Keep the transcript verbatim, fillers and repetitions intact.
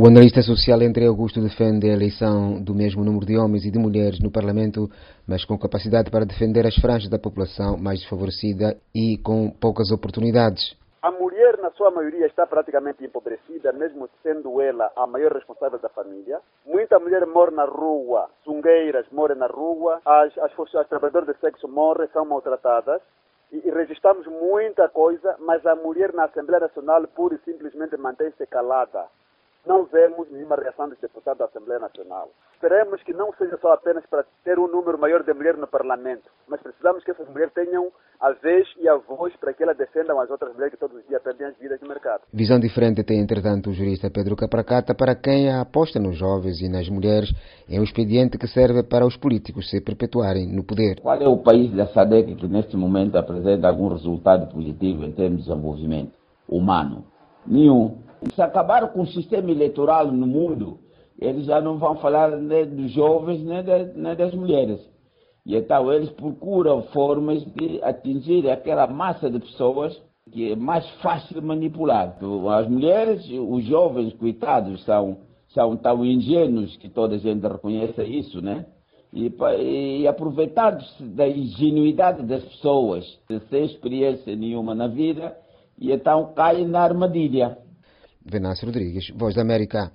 O analista social André Augusto defende a eleição do mesmo número de homens e de mulheres no Parlamento, mas com capacidade para defender as franjas da população mais desfavorecida e com poucas oportunidades. A mulher, na sua maioria, está praticamente empobrecida, mesmo sendo ela a maior responsável da família. Muita mulher mora na rua, sungueiras moram na rua, as, as, as trabalhadoras de sexo morrem, são maltratadas. E, e registramos muita coisa, mas a mulher na Assembleia Nacional pura e simplesmente mantém-se calada. Não vemos nenhuma reação dos deputados da Assembleia Nacional. Esperemos que não seja só apenas para ter um número maior de mulheres no Parlamento, mas precisamos que essas mulheres tenham a vez e a voz para que elas defendam as outras mulheres que todos os dias perdem as vidas no mercado. Visão diferente tem, entretanto, o jurista Pedro Capracata, para quem a aposta nos jovens e nas mulheres é um expediente que serve para os políticos se perpetuarem no poder. Qual é o país da SADC que neste momento apresenta algum resultado positivo em termos de desenvolvimento humano? Nenhum. Se acabar com o sistema eleitoral no mundo, eles já não vão falar nem dos jovens nem, de, nem das mulheres. E então eles procuram formas de atingir aquela massa de pessoas que é mais fácil de manipular. As mulheres, os jovens, coitados, são, são tão ingênuos que toda a gente reconhece isso, né? E, e aproveitando-se da ingenuidade das pessoas, sem experiência nenhuma na vida, e então caem na armadilha. Venâncio Rodrigues, Voz da América.